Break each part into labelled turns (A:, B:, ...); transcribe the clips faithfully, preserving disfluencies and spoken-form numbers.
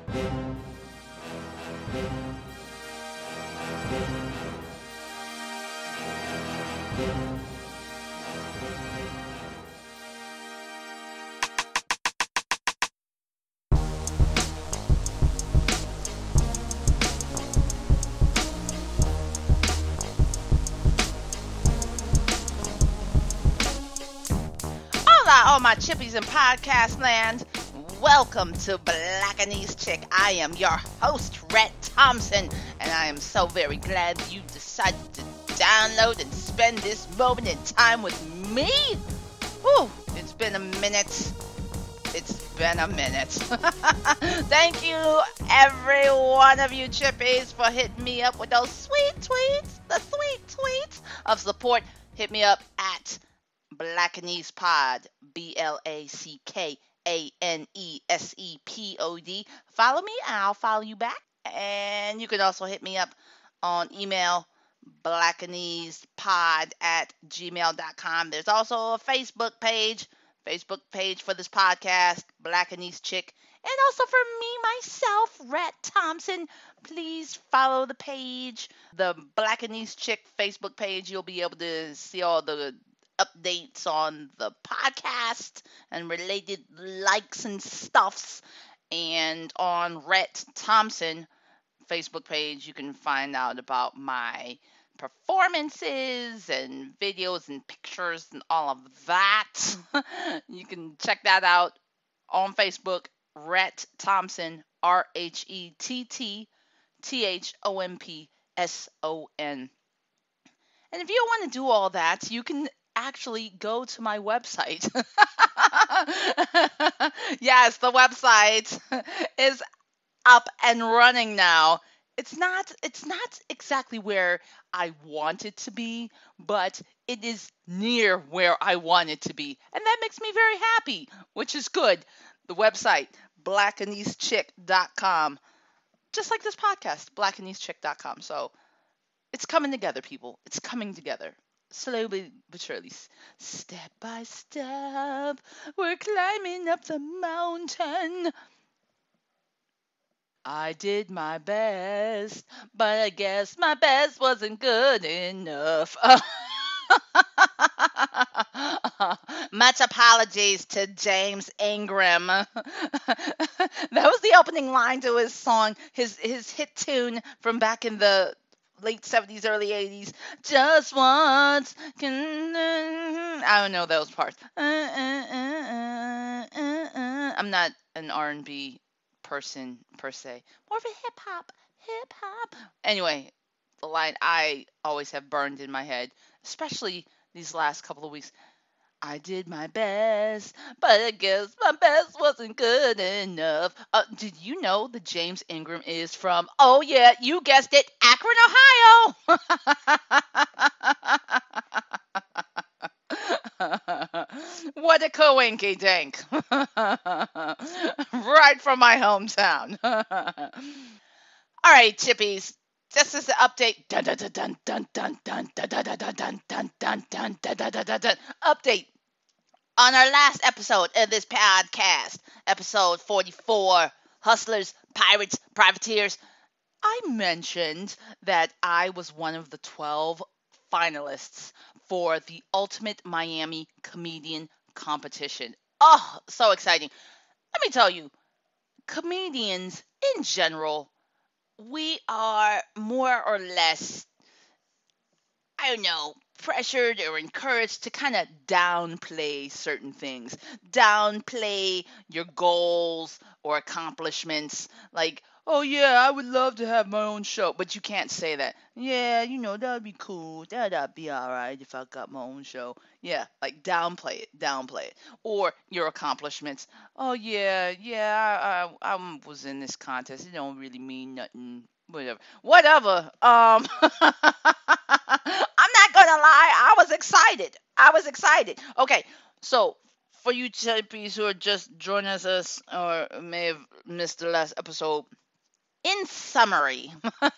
A: Hola, all my chippies in podcast land. Welcome to Black Anise Chick. I am your host, Rhett Thompson, and I am so very glad you decided to download and spend this moment in time with me. Whew, it's been a minute. It's been a minute. Thank you, every one of you chippies, for hitting me up with those sweet tweets, the sweet tweets of support. Hit me up at Black Anise Pod, B L A C K A N E S E P O D. Follow me, and I'll follow you back. And you can also hit me up on email, blackanisepod at gmail dot com. There's also a Facebook page, Facebook page for this podcast, Black Anise Chick. And also for me, myself, Rhett Thompson, please follow the page, the Black Anise Chick Facebook page. You'll be able to see all the updates on the podcast and related likes and stuffs. And on Rhett Thompson Facebook page, you can find out about my performances and videos and pictures and all of that. You can check that out on Facebook, Rhett Thompson, R H E T T T H O M P S O N. And if you want to do all that, you can actually go to my website. Yes, the website is up and running now. It's not it's not exactly where I want it to be, but it is near where I want it to be. And that makes me very happy, which is good. The website, black anise chick dot com. Just like this podcast, black anise chick dot com. So it's coming together, people. It's coming together. Slowly but surely, step by step, we're climbing up the mountain. I did my best, but I guess my best wasn't good enough. Much apologies to James Ingram. That was the opening line to his song, his his hit tune from back in the late seventies, early eighties. Just once can I don't know those parts. I'm not an R and B person per se, more of a hip hop, hip hop. Anyway, the line I always have burned in my head, especially these last couple of weeks. I did my best, but I guess my best wasn't good enough. Uh, did you know that James Ingram is from, oh yeah, you guessed it, Akron, Ohio? What a coinky dink. Right from my hometown. All right, chippies. This is the update. Dun dun dun dun dun dun dun dun dun dun dun dun dun dun dun dun dun dun dun. Update on our last episode of this podcast, episode forty-four, Hustlers, Pirates, Privateers. I mentioned that I was one of the twelve finalists for the Ultimate Miami Comedian Competition. Oh, so exciting. Let me tell you, comedians in general, we are more or less, I don't know, pressured or encouraged to kind of downplay certain things, downplay your goals or accomplishments. Like, oh yeah, I would love to have my own show, but you can't say that. Yeah, you know, that'd be cool. That'd be all right if I got my own show. Yeah, like downplay it, downplay it. Or your accomplishments. Oh yeah, yeah, I, I, I was in this contest. It don't really mean nothing. Whatever. Whatever. Um, I'm not gonna lie. I was excited. I was excited. Okay, so for you chippies who are just joining us or may have missed the last episode, in summary,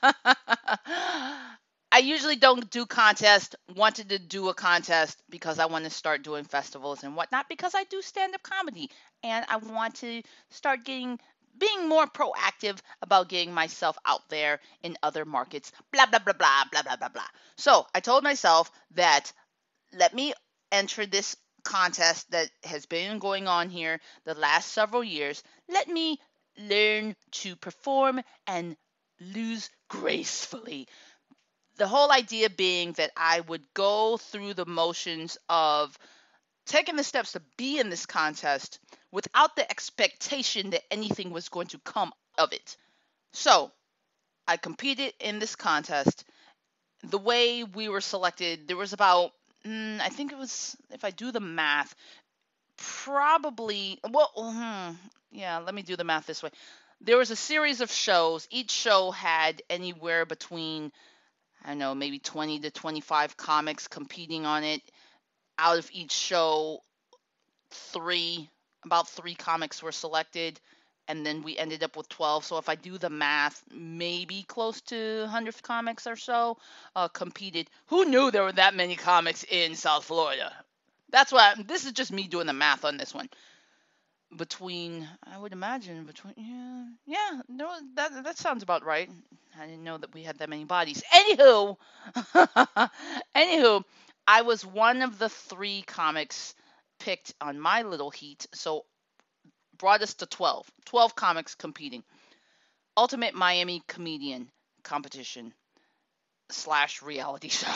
A: I usually don't do contests. Wanted to do a contest because I want to start doing festivals and whatnot because I do stand-up comedy and I want to start getting being more proactive about getting myself out there in other markets, blah, blah, blah, blah, blah, blah, blah, blah. So I told myself that let me enter this contest that has been going on here the last several years. Let me learn to perform and lose gracefully. The whole idea being that I would go through the motions of taking the steps to be in this contest without the expectation that anything was going to come of it. So I competed in this contest. The way we were selected, there was about, mm, I think it was, if I do the math, probably, well, hmm, yeah, let me do the math this way. There was a series of shows. Each show had anywhere between, I don't know, maybe twenty to twenty-five comics competing on it. Out of each show, three, about three comics were selected, and then we ended up with twelve. So if I do the math, maybe close to one hundred comics or so uh, competed. Who knew there were that many comics in South Florida? That's why I, this is just me doing the math on this one. Between, I would imagine, between, yeah, yeah, no, that that sounds about right. I didn't know that we had that many bodies. Anywho, anywho, I was one of the three comics picked on my little heat, so brought us to twelve. twelve comics competing. Ultimate Miami Comedian competition slash reality show.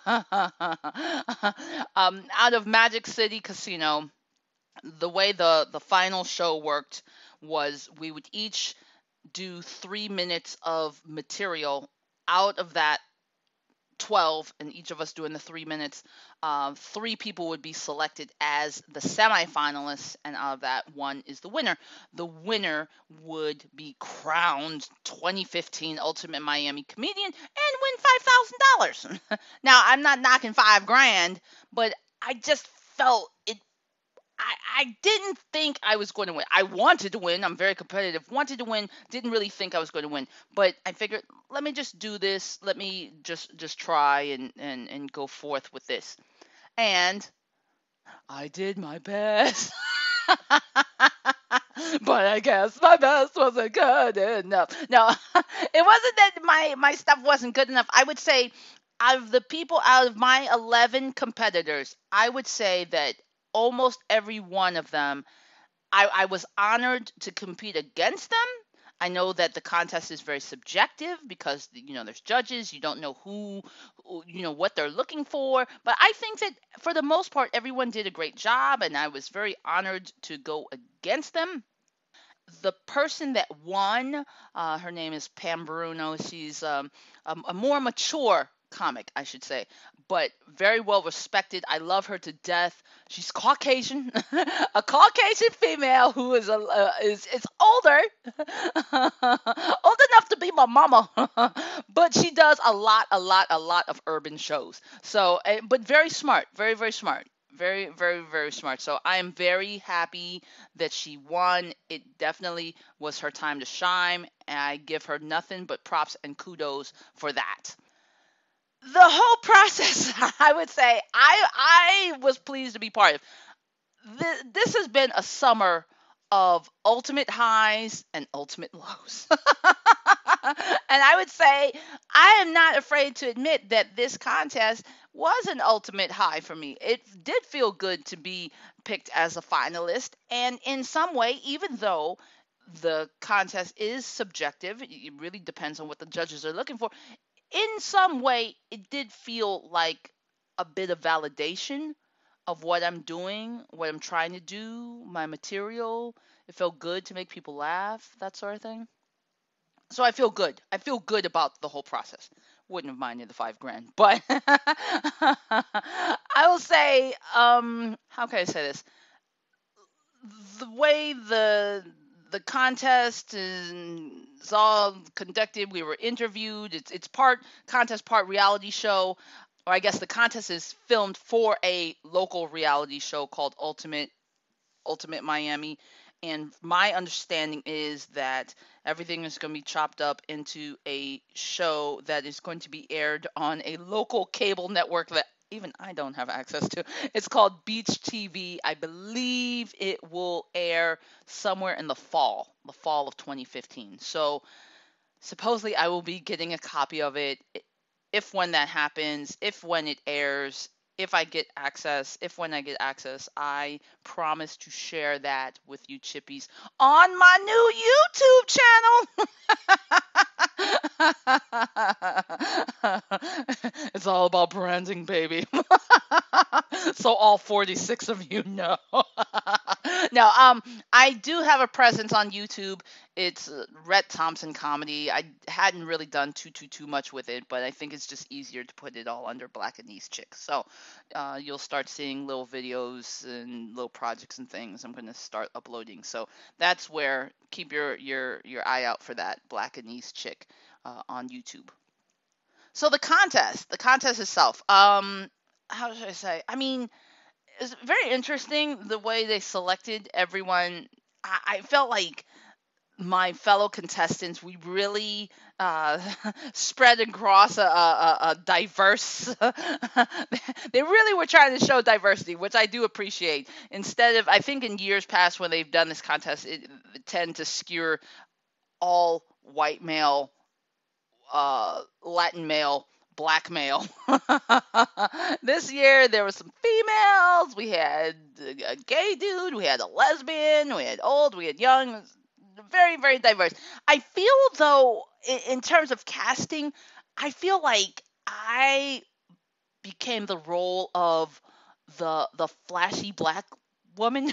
A: um, out of Magic City Casino, the way the the final show worked was we would each do three minutes of material. Out of that twelve, and each of us doing the three minutes, uh, three people would be selected as the semifinalists, and out of that, one is the winner. The winner would be crowned twenty fifteen Ultimate Miami Comedian and win five thousand dollars. Now, I'm not knocking five grand, but I just felt it. I, I didn't think I was going to win. I wanted to win. I'm very competitive. Wanted to win. Didn't really think I was going to win. But I figured, let me just do this. Let me just just try and, and, and go forth with this. And I did my best. But I guess my best wasn't good enough. No, it wasn't that my, my stuff wasn't good enough. I would say out of the people, out of my eleven competitors, I would say that almost every one of them, I, I was honored to compete against them. I know that the contest is very subjective because you know there's judges. You don't know who, who, you know what they're looking for. But I think that for the most part, everyone did a great job, and I was very honored to go against them. The person that won, uh, her name is Pam Bruno. She's um, a, a more mature comic, I should say, but very well respected. I love her to death. She's Caucasian, a Caucasian female who is a uh, is is older, old enough to be my mama, but she does a lot, a lot, a lot of urban shows. So, uh, but very smart, very very smart. Very, very, very smart. So I am very happy that she won. It definitely was her time to shine, and I give her nothing but props and kudos for that. The whole process, I would say, I I was pleased to be part of. This, this has been a summer of ultimate highs and ultimate lows. And I would say I am not afraid to admit that this contest was an ultimate high for me. It did feel good to be picked as a finalist, and in some way, even though the contest is subjective, it really depends on what the judges are looking for. In some way, it did feel like a bit of validation of what I'm doing, what I'm trying to do, my material. It felt good to make people laugh, that sort of thing. So I feel good. I feel good about the whole process. Wouldn't have minded the five grand, but I will say, um, how can I say this? The way the the contest is all conducted, we were interviewed. It's it's part contest, part reality show. Or I guess the contest is filmed for a local reality show called Ultimate Ultimate Miami. And my understanding is that everything is going to be chopped up into a show that is going to be aired on a local cable network that even I don't have access to. It's called Beach T V. I believe it will air somewhere in the fall, the fall of twenty fifteen. So supposedly I will be getting a copy of it if when that happens, if when it airs, if I get access, if when I get access, I promise to share that with you chippies on my new YouTube channel. It's all about branding, baby. So all forty-six of you know. No, um, I do have a presence on YouTube. It's uh, Rhett Thompson Comedy. I hadn't really done too too too much with it, but I think it's just easier to put it all under Black and East Chick. So uh, you'll start seeing little videos and little projects and things. I'm gonna start uploading. So that's where keep your your your eye out for that Black and East Chick uh, on YouTube. So the contest, the contest itself. Um, how should I say? I mean, it's very interesting the way they selected everyone. I, I felt like my fellow contestants, we really uh, spread across a, a, a diverse. They really were trying to show diversity, which I do appreciate. Instead of, I think in years past when they've done this contest, it, it tend to skewer all white male, uh, Latin male, black male. This year there was some females. We had a gay dude. We had a lesbian. We had old. We had young. Very, very diverse. I feel though, in, in terms of casting, I feel like I became the role of the the flashy black woman.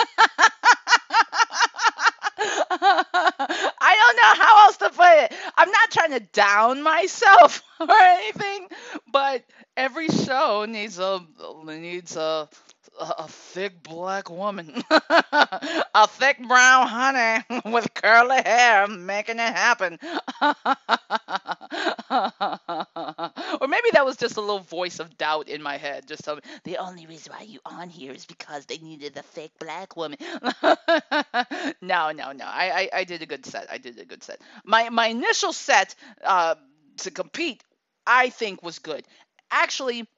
A: I don't know how else to put it. I'm not trying to down myself or anything, but every show needs a needs a a, a thick black woman, a thick brown honey with curly hair, making it happen. Or maybe that was just a little voice of doubt in my head. Just so, the only reason why you on here is because they needed a thick black woman. No, no, no. I, I, I did a good set. I did a good set. My my initial set uh, to compete, I think, was good. Actually,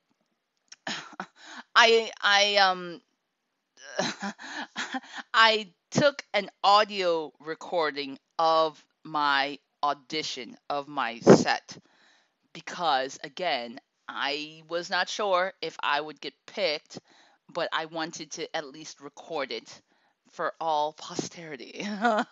A: I I um I took an audio recording of my audition of my set because again, I was not sure if I would get picked, but I wanted to at least record it for all posterity.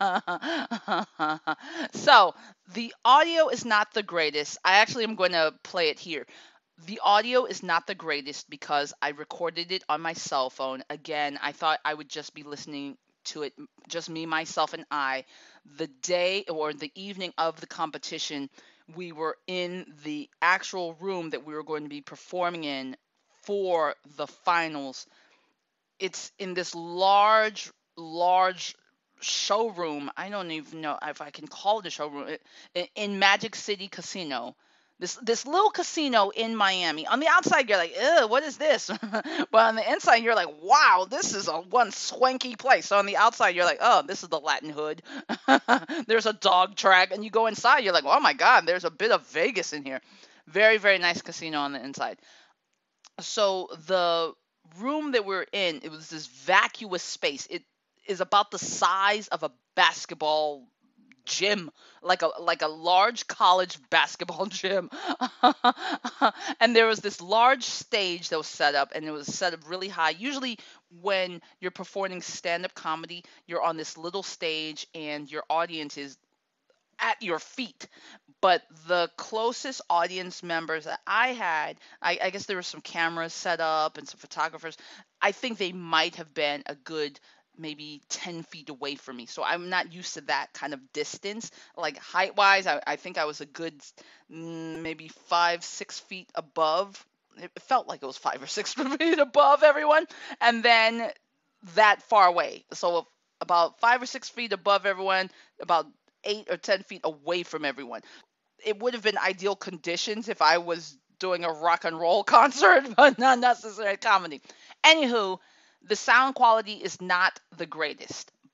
A: So, the audio is not the greatest. I actually am going to play it here. The audio is not the greatest because I recorded it on my cell phone. Again, I thought I would just be listening to it, just me, myself, and I. The day or the evening of the competition, we were in the actual room that we were going to be performing in for the finals. It's in this large, large showroom. I don't even know if I can call it a showroom. It, in Magic City Casino. This this little casino in Miami. On the outside, you're like, ew, what is this? But on the inside, you're like, wow, this is a one swanky place. So on the outside, you're like, oh, this is the Latin Hood. There's a dog track, and you go inside, you're like, oh my God, there's a bit of Vegas in here. Very, very nice casino on the inside. So the room that we're in, it was this vacuous space. It is about the size of a basketball gym, like a like a large college basketball gym. And there was this large stage that was set up, and it was set up really high. Usually when you're performing stand-up comedy, you're on this little stage and your audience is at your feet. But the closest audience members that I had, I, I guess there were some cameras set up and some photographers. I think they might have been a good maybe ten feet away from me. So I'm not used to that kind of distance. Like height wise, I, I think I was a good mm, maybe five, six feet above. It felt like it was five or six feet above everyone. And then that far away. So about five or six feet above everyone, about eight or ten feet away from everyone. It would have been ideal conditions if I was doing a rock and roll concert, but not necessarily comedy. Anywho, the sound quality is not the greatest,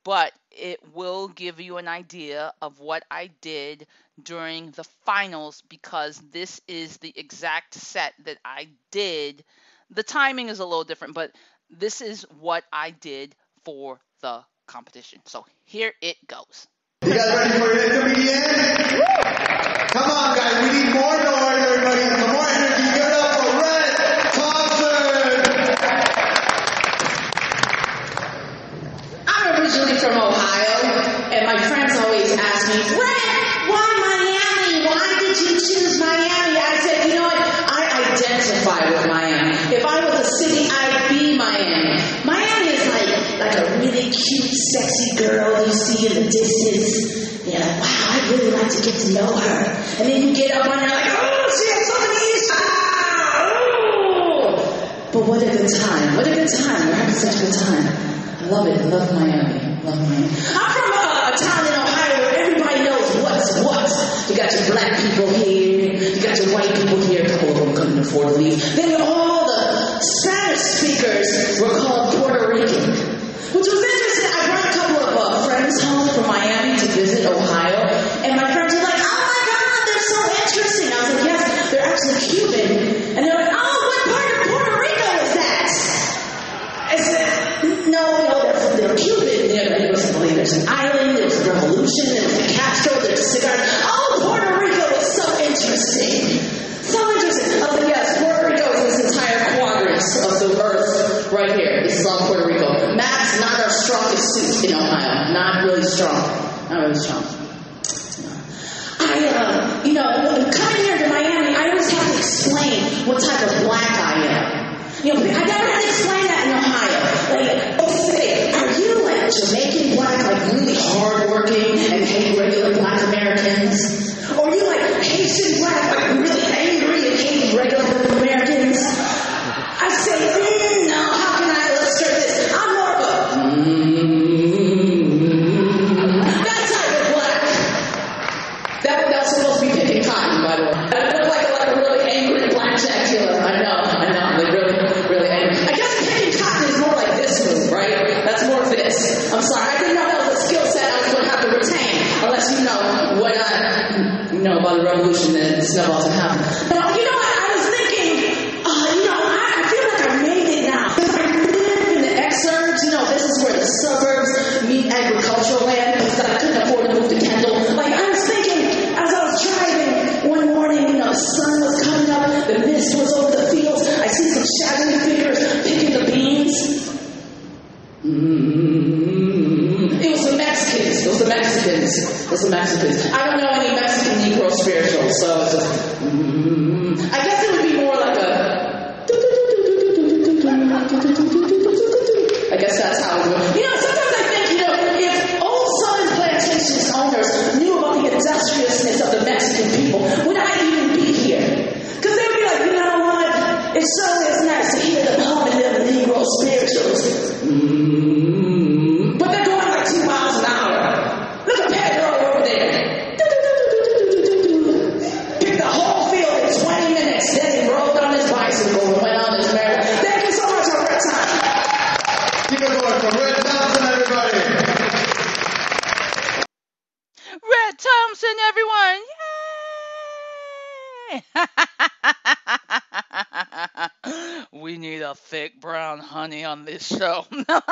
A: but it will give you an idea of what I did during the finals because this is the exact set that I did. The timing is a little different, but this is what I did for the competition. So here it goes.
B: You guys ready for it to begin? Come on, guys. We need more noise, everybody. Some more energy. Give it up for Red Thompson.
C: I'm originally from Ohio, and my friends always ask me, Red, why Miami? Why did you choose Miami? I said, you know what? I identify with Miami. If I was a city, I'd be Miami. Miami is like, like a really cute, sexy girl you see in the distance. You're like, wow, I'd really like to get to know her. And then you get up on her like, oh, she has so many issues. Oh. But what a good time. What a good time. We're having such a good time. I love it. I love Miami. I love Miami. I'm from a, a town in Ohio where everybody knows what's what. You got your black people here. You got your white people here. A couple of them couldn't afford to leave. Then all the Spanish speakers were called Puerto Rican. Which was interesting. I brought a couple of uh, friends home from Miami to visit Ohio. And my friends were like, oh my God, they're so interesting. I was like, yes, they're actually Cuban. And they're like, oh, what part of Puerto Rico is that? I said, no, no, they're, they're Cuban. You know, it was, believe there's an island, there was a revolution, there was a Castro, there's a cigar. Oh, Puerto Rico is so interesting. So interesting. I was like, yes, Puerto Rico is this entire quadrant of the earth right here. This is all Puerto Rico. Math's not our strongest suit in Ohio. Not really strong. Not really strong. I, uh, you know, coming here to Miami, I always have to explain what type of black I am. You know, I never had to explain that in Ohio. Like, oh, say, are you like Jamaican black, like really hardworking and hate regular black Americans? Or are you like Haitian black, like really angry and hate regular Americans? I say, mm, no, how can I illustrate this? I'm more of a, mm, that type of black. That, that was supposed to be picking cotton, by the way. I look like, like a really angry blackjack killer. I know, I know, like really, really angry. I guess picking cotton is more like this move, right? That's more this. I'm sorry, I didn't know that was a skill set I was going to have to retain, unless you know what I, you know about the revolution and snowballs and happen. Now, you know what? I was thinking, uh, you know, I, I feel like I made it now. Because I live in the exurbs, you know, this is where the suburbs meet agricultural land, because I couldn't afford to move to Kendall. Like, I was thinking, as I was driving one morning, you know, the sun was coming up, the mist was over the fields, I see some shadowy figures picking the beans. Mm-hmm. It was the Mexicans. It was the Mexicans. It was the Mexicans. I don't know any Mexican Negro spirituals, so it's just, mm-hmm. I guess it would be more like a. I guess that's how it would. You know, sometimes I think, you know, if old Southern plantations owners knew about the industriousness of the Mexican people, would I even be here? Because they would be like, you know what? It sure is nice to hear them humming them Negro spirituals. Mm-hmm. But they're going like two miles an hour. Look at Pedro over there. Picked the whole field in twenty minutes. Then he rolled on his bicycle and went on his merry. Thank you so much for your time.
B: Keep it going for Red Thompson, everybody.
A: Red Thompson, everyone. Yay! We need a thick brown honey on this show.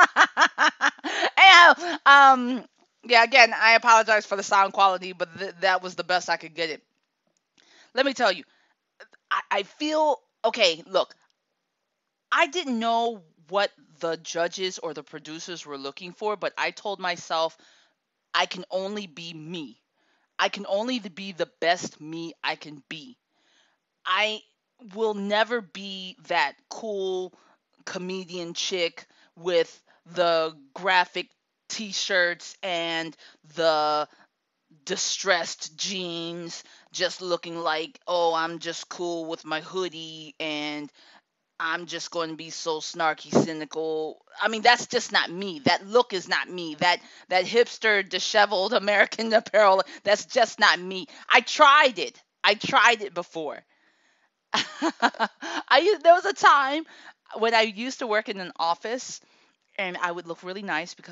A: Anyhow, um, yeah, again, I apologize for the sound quality, but th- that was the best I could get it. Let me tell you, I, I feel, okay, look, I didn't know what the judges or the producers were looking for, but I told myself I can only be me. I can only be the best me I can be. I will never be that cool comedian chick with the graphic t-shirts and the distressed jeans, just looking like, oh, I'm just cool with my hoodie and I'm just going to be so snarky, cynical. I mean, that's just not me. That look is not me. That that hipster, disheveled American Apparel, that's just not me. I tried it. I tried it before. I used, there was a time when I used to work in an office and I would look really nice because I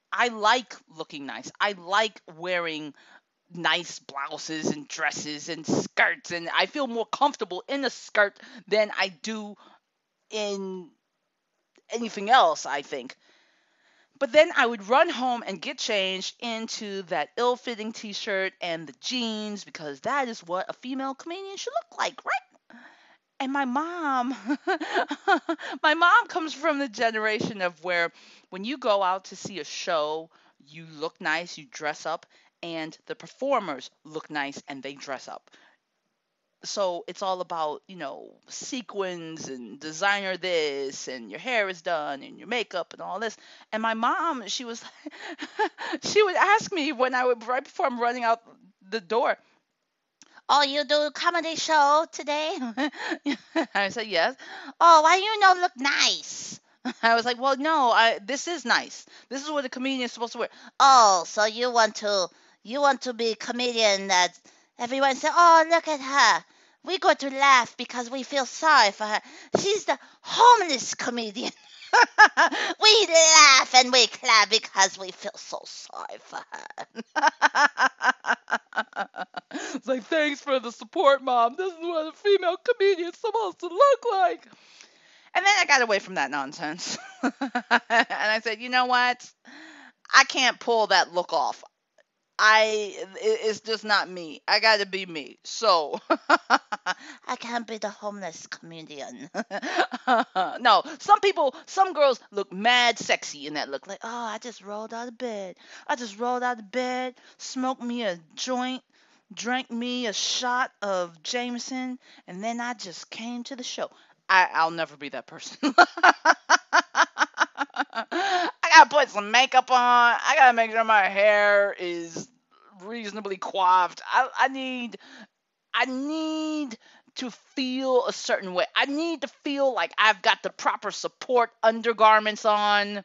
A: I like looking nice. I like wearing nice blouses and dresses and skirts, and I feel more comfortable in a skirt than I do in anything else, I think. But then I would run home and get changed into that ill-fitting t-shirt and the jeans because that is what a female comedian should look like, right? And my mom, my mom comes from the generation of where when you go out to see a show, you look nice, you dress up, and the performers look nice and they dress up. So it's all about, you know, sequins and designer this and your hair is done and your makeup and all this. And my mom, she was she would ask me when I would right before I'm running out the door, "Oh, you do comedy show today?" I said, "Yes." "Oh, why you no look nice?" I was like, "Well, no, I this is nice. This is what a comedian is supposed to wear." "Oh, so you want to you want to be a comedian that everyone say, 'Oh, look at her. We're going to laugh because we feel sorry for her. She's the homeless comedian.' We laugh and we clap because we feel so sorry for her." It's like, "Thanks for the support, Mom. This is what a female comedian's supposed to look like." And then I got away from that nonsense. And I said, "You know what? I can't pull that look off. I it's just not me. I got to be me." So I can't be the homeless comedian. No, some people, some girls look mad sexy in that look. Like, "Oh, I just rolled out of bed. I just rolled out of bed, smoked me a joint, drank me a shot of Jameson, and then I just came to the show." I, I'll never be that person. I gotta put some makeup on. I gotta make sure my hair is reasonably coiffed. I, I need I need to feel a certain way. I need to feel like I've got the proper support undergarments on.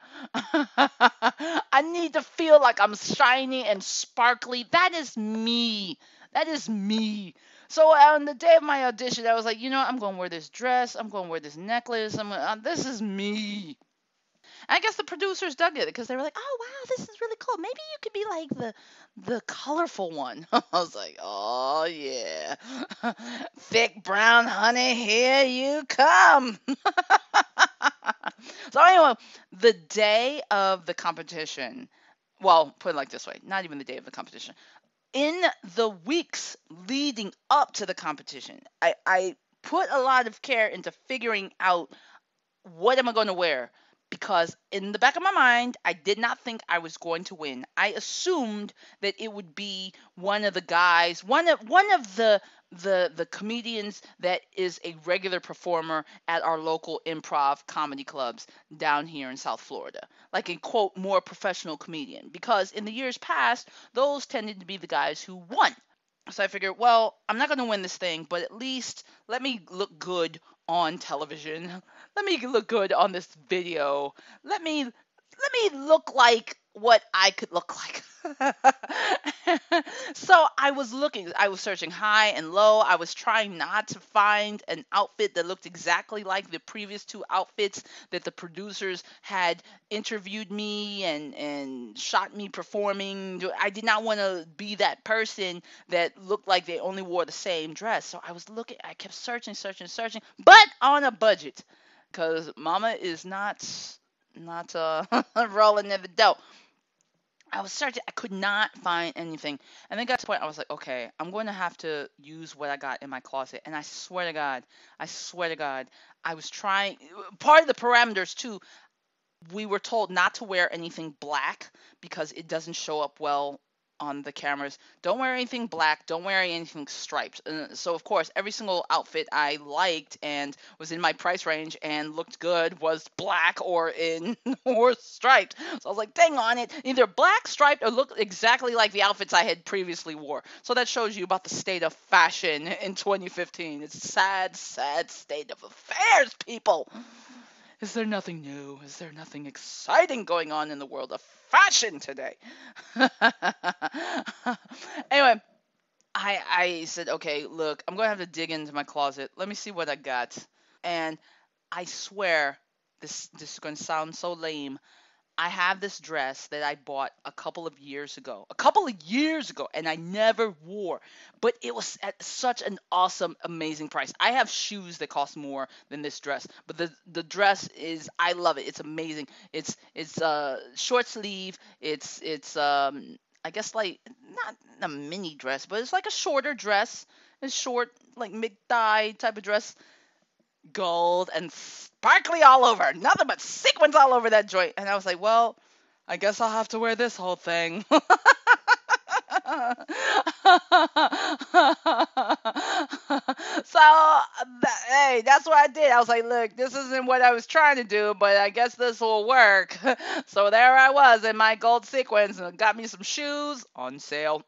A: I need to feel like I'm shiny and sparkly. That is me. That is me. So on the day of my audition, I was like, you know, I'm going to wear this dress. I'm going to wear this necklace. I'm gonna, uh, this is me. I guess the producers dug it because they were like, "Oh wow, this is really cool. Maybe you could be like the the colorful one." I was like, "Oh yeah, thick brown honey, here you come." So anyway, the day of the competition, well, put it like this way, not even the day of the competition. In the weeks leading up to the competition, I, I put a lot of care into figuring out what am I going to wear? Because in the back of my mind, I did not think I was going to win. I assumed that it would be one of the guys, one of one of the the the comedians that is a regular performer at our local improv comedy clubs down here in South Florida. Like a quote more professional comedian because in the years past, those tended to be the guys who won. So I figured, well, I'm not going to win this thing, but at least let me look good on television. Let me look good on this video. Let me let me look like what I could look like. So I was looking, I was searching high and low. I was trying not to find an outfit that looked exactly like the previous two outfits that the producers had interviewed me and and shot me performing. I did not want to be that person that looked like they only wore the same dress. So I was looking, I kept searching, searching, searching, but on a budget because mama is not not uh rolling in the dough. I was searching, I could not find anything. And then got to the point I was like, okay, I'm going to have to use what I got in my closet. And I swear to God, I swear to God, I was trying part of the parameters too. We were told not to wear anything black because it doesn't show up well on the cameras. Don't wear anything black. Don't wear anything striped. Uh, so of course, every single outfit I liked and was in my price range and looked good was black or in or striped. So I was like, dang on it, either black, striped, or look exactly like the outfits I had previously wore. So that shows you about the state of fashion in twenty fifteen. It's a sad, sad state of affairs, people. Is there nothing new? Is there nothing exciting going on in the world of fashion today? Anyway, I I said, okay, look, I'm gonna have to dig into my closet. Let me see what I got. And I swear, this this is gonna sound so lame. I have this dress that I bought a couple of years ago, a couple of years ago, and I never wore, but it was at such an awesome, amazing price. I have shoes that cost more than this dress, but the the dress is, I love it. It's amazing. It's it's uh short sleeve. It's it's um I guess like not a mini dress, but it's like a shorter dress. It's short, like mid thigh type of dress, gold and sparkly all over, nothing but sequins all over that joint. And I was like, well, I guess I'll have to wear this whole thing. So, that, hey, that's what I did. I was like, look, this isn't what I was trying to do, but I guess this will work. So there I was in my gold sequins and got me some shoes on sale.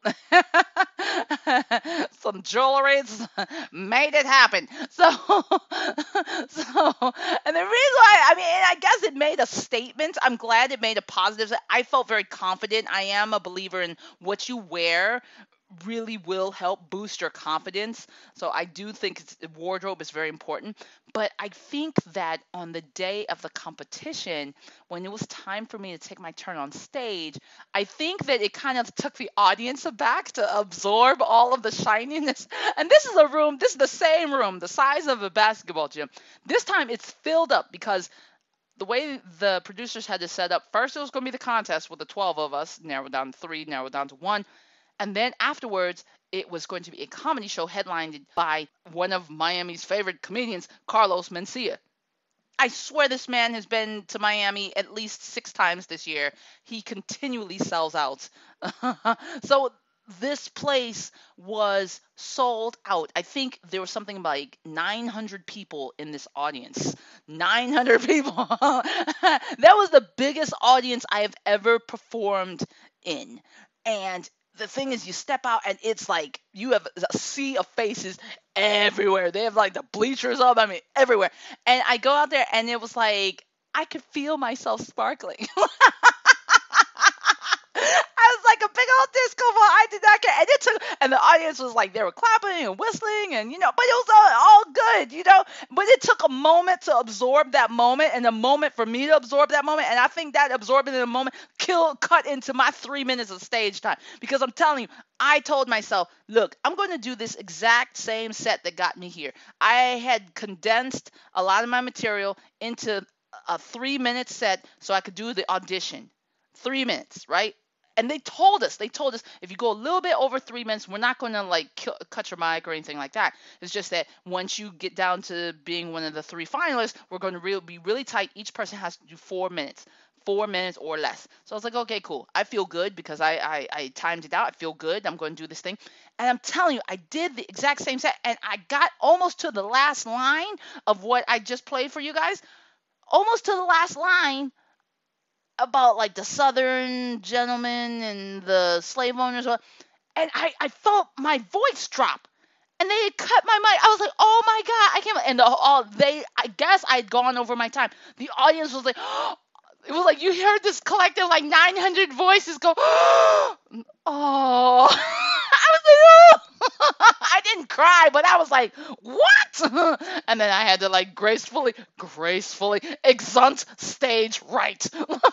A: Some jewelry, made it happen. So, so, and the reason why, I mean, I guess it made a statement. I'm glad it made a positive. I felt very confident. I am a believer in what you wear really will help boost your confidence. So I do think it's, wardrobe is very important. But I think that on the day of the competition, when it was time for me to take my turn on stage, I think that it kind of took the audience aback to absorb all of the shininess. And this is a room, this is the same room, the size of a basketball gym. This time it's filled up because the way the producers had to set up, first it was going to be the contest with the twelve of us, narrowed down to three, narrowed down to one. And then afterwards, it was going to be a comedy show headlined by one of Miami's favorite comedians, Carlos Mencia. I swear this man has been to Miami at least six times this year. He continually sells out. So this place was sold out. I think there was something like nine hundred people in this audience. nine hundred people. That was the biggest audience I have ever performed in. And the thing is, you step out and it's like you have a sea of faces everywhere. They have like the bleachers up, I mean, everywhere. And I go out there and it was like I could feel myself sparkling. I was like a big old disco ball. I did not care. And it took, and the audience was like, they were clapping and whistling and, you know, but it was all, all good, you know. But it took a moment to absorb that moment and a moment for me to absorb that moment. And I think that absorbing in the moment killed, cut into my three minutes of stage time. Because I'm telling you, I told myself, look, I'm going to do this exact same set that got me here. I had condensed a lot of my material into a three minute set so I could do the audition. Three minutes, right? And they told us, they told us, if you go a little bit over three minutes, we're not going to like kill, cut your mic or anything like that. It's just that once you get down to being one of the three finalists, we're going to re- be really tight. Each person has to do four minutes, four minutes or less. So I was like, okay, cool. I feel good because I, I, I timed it out. I feel good. I'm going to do this thing. And I'm telling you, I did the exact same set. And I got almost to the last line of what I just played for you guys. Almost to the last line. About like the Southern gentleman and the slave owners, and I, I felt my voice drop, and they had cut my mic. I was like, oh my god, I can't. And the, all they, I guess I had gone over my time. The audience was like, oh, it was like you heard this collective like nine hundred voices go, oh. I was like, oh. I didn't cry, but I was like, what? And then I had to like gracefully, gracefully exunt stage right.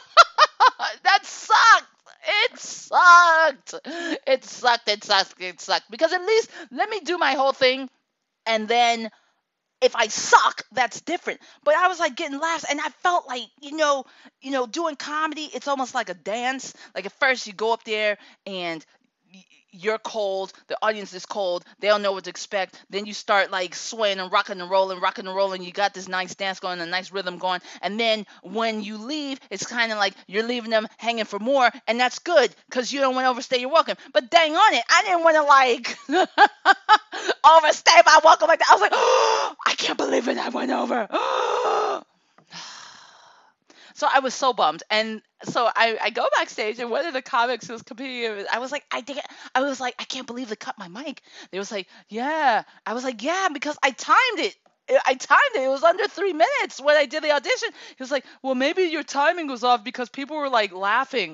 A: That sucked. It sucked. It sucked. It sucked. It sucked. Because at least let me do my whole thing, and then if I suck, that's different. But I was like getting laughs, and I felt like, you know, you know, doing comedy, it's almost like a dance. Like at first you go up there and you're cold, the audience is cold, they don't know what to expect. Then you start like swaying and rocking and rolling, rocking and rolling. You got this nice dance going, a nice rhythm going. And then when you leave, it's kind of like you're leaving them hanging for more, and that's good because you don't want to overstay your welcome. But dang on it, I didn't want to like overstay my welcome like that. I was like, oh, I can't believe it, I went over. So I was so bummed. And so I, I go backstage, and one of the comics who was competing, I was like, I did, I was like, I can't believe they cut my mic. They was like, yeah. I was like, yeah, because I timed it. I timed it. It was under three minutes when I did the audition. He was like, well, maybe your timing was off because people were like laughing.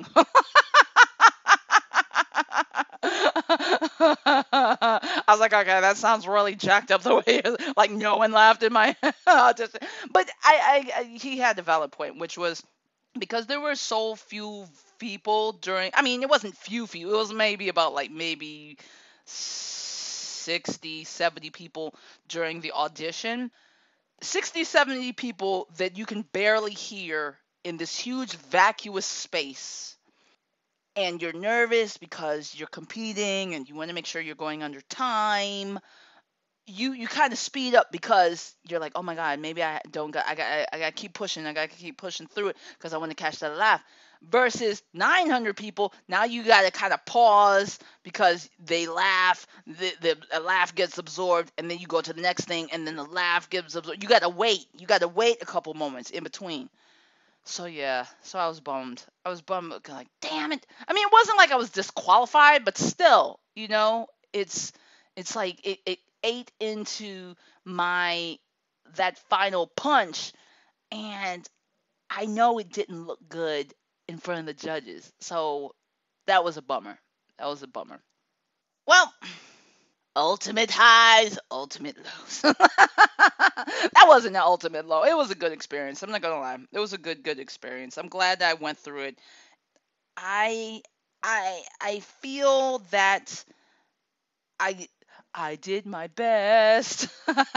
A: I was like, okay, that sounds really jacked up the way it is. Like no one laughed in my audition. But I, I, I, he had a valid point, which was, because there were so few people during, I mean, it wasn't few few, it was maybe about like maybe sixty, seventy people during the audition. sixty, seventy people that you can barely hear in this huge vacuous space. And you're nervous because you're competing and you want to make sure you're going under time. You you kind of speed up because you're like, oh my god, maybe I don't got I got I got to keep pushing, I got to keep pushing through it because I want to catch that laugh. Versus nine hundred people, now you got to kind of pause because they laugh, the the a laugh gets absorbed, and then you go to the next thing, and then the laugh gets absorbed. You got to wait, you got to wait a couple moments in between. So yeah, so I was bummed. I was bummed, like, damn it. I mean, it wasn't like I was disqualified, but still, you know, it's it's like it, it ate into my that final punch, and I know it didn't look good in front of the judges. So that was a bummer. That was a bummer. Well, ultimate highs, ultimate lows. That wasn't an ultimate low. It was a good experience. I'm not gonna lie. It was a good, good experience. I'm glad that I went through it. I, I, I feel that I, I did my best.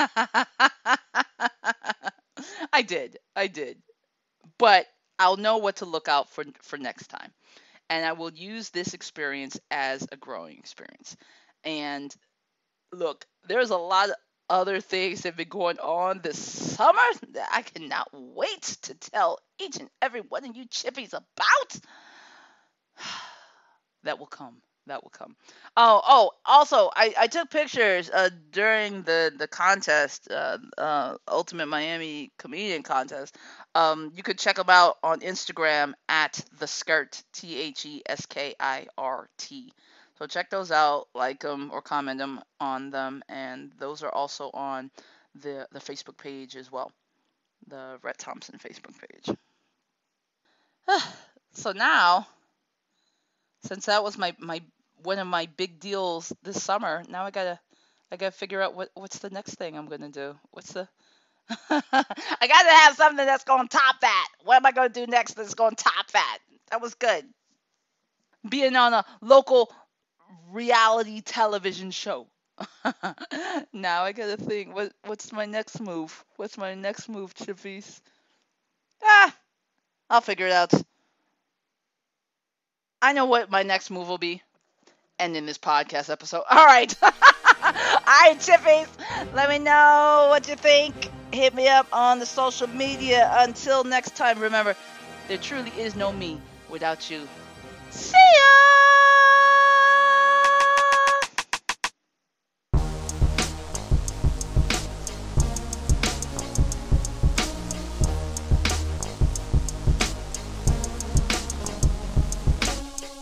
A: I did. I did. But I'll know what to look out for for next time. And I will use this experience as a growing experience. And look, there's a lot of other things that have been going on this summer that I cannot wait to tell each and every one of you chippies about. That will come. That will come. Oh, oh, also, I, I took pictures uh, during the, the contest, uh, uh, Ultimate Miami Comedian Contest. Um, you could check them out on Instagram at The Skirt, T H E S K I R T. So check those out, like them or comment them on them, and those are also on the the Facebook page as well, the Rhett Thompson Facebook page. So now, since that was my, my one of my big deals this summer, now I gotta I gotta figure out what what's the next thing I'm gonna do. What's the I gotta have something that's gonna top that. What am I gonna do next that's gonna top that? That was good. Being on a local reality television show. Now I gotta think, what what's my next move? What's my next move, chippies? Ah, I'll figure it out. I know what my next move will be. Ending this podcast episode. All right. All right, chippies. Let me know what you think. Hit me up on the social media. Until next time, remember, there truly is no me without you. See ya!